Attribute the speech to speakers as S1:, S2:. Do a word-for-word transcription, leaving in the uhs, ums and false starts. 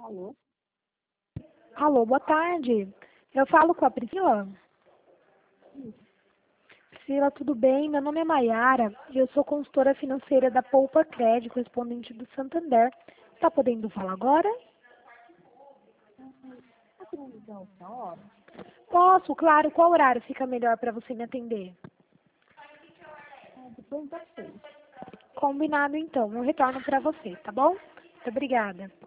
S1: Alô?
S2: Alô, boa tarde. Eu falo com a Priscila? Priscila, tudo bem? Meu nome é Maiara e eu sou consultora financeira da Poupa Cred, correspondente do Santander. Está podendo falar agora?
S1: Tá querendo ligar outra hora?
S2: Posso, claro. Qual horário fica melhor para você me atender?
S1: Ah, depois das seis.
S2: Combinado, então. Eu retorno para você, tá bom? Muito obrigada.